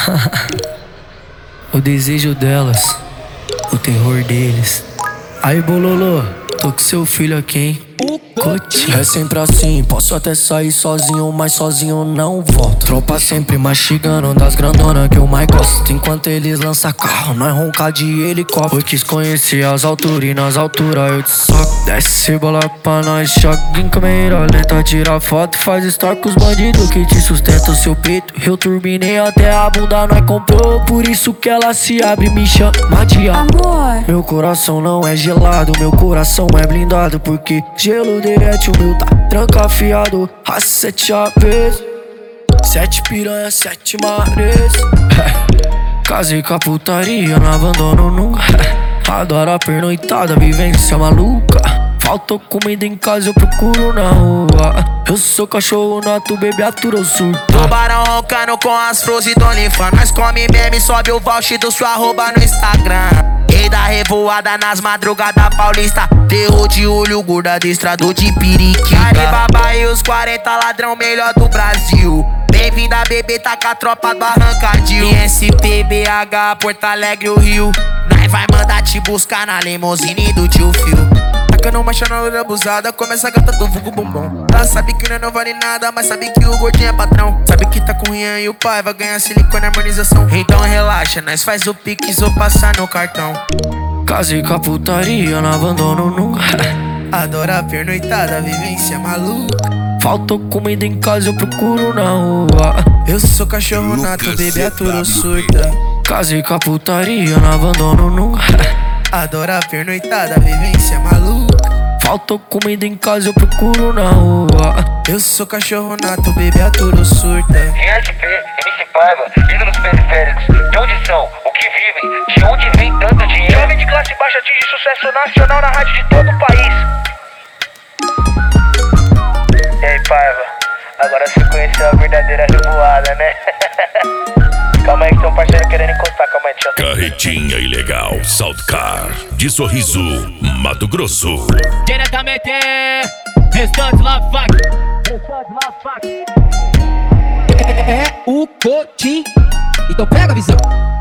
O desejo delas, o terror deles. Aí, Bololô, tô com seu filho aqui, hein? É sempre assim, posso até sair sozinho, mas sozinho não volto. Tropa sempre mastigando das grandonas que eu mais gosto. Enquanto eles lançam carro, nós ronca de helicóptero. Eu quis conhecer as alturas e nas alturas eu te soco. Desce bola pra nós, choque em câmera lenta. Tira foto, faz story com os bandidos que te sustentam o seu peito. Eu turbinei até a bunda, nós comprou. Por isso que ela se abre e me chama de amor. Meu coração não é gelado, meu coração é blindado. Porque gelo derrete, o meu tá trancafiado. As 7 aves, 7 piranha, 7 mares. Casei com a putaria, não abandono nunca. Adoro a pernoitada, vivência maluca. Faltou comida em casa, eu procuro na rua. Eu sou cachorro nato, bebê atura, eu surto. Tubarão roncando com as flores do OnlyFans. Nós come meme, sobe o voucher do sua arroba no Instagram. Rei da revoada nas madrugadas paulista. Terror de olho, gordo adestrador de periquita. Caribaba e os 40 ladrão melhor do Brasil. Bem-vinda, bebê, tá com a tropa do Arrancadil. ISP, BH, Porto Alegre, o Rio. Nós vai mandar te buscar na limousine do tio Phil. Tacando marcha na hora abusada, começa a gata do vulgo bombom. Ela sabe que não vale nada, mas sabe que o gordinho é patrão. Sabe que tá com o Rian e o pai vai ganhar silicone e harmonização. Então relaxa, nós faz o pix ou passar no cartão. Casei com a putaria, não abandono nunca. Adora a pernoitada, vivência maluca. Faltou comida em casa, eu procuro na rua. Eu sou cachorro nato, bebê atura, surta. Casei com a putaria, não abandono nunca. Adora a pernoitada, vivência maluca. Faltou comida em casa, eu procuro na rua. Eu sou cachorro nato, bebê atura, surta. ISP, MC Paiva, ídolos periféricos. De onde são? O que vivem? De onde vem tanto dinheiro? Jovem de classe baixa atinge sucesso nacional na rádio de todo o país. E aí, Paiva, agora você conheceu a verdadeira revoada, né? Calma aí que tem um parceiro querendo encostar, calma aí, deixa eu... Carretinha Ilegal, Saltcar, de Sorriso, Mato Grosso. Diretamente, Restante La Fac. É o Cotim. Então pega a visão.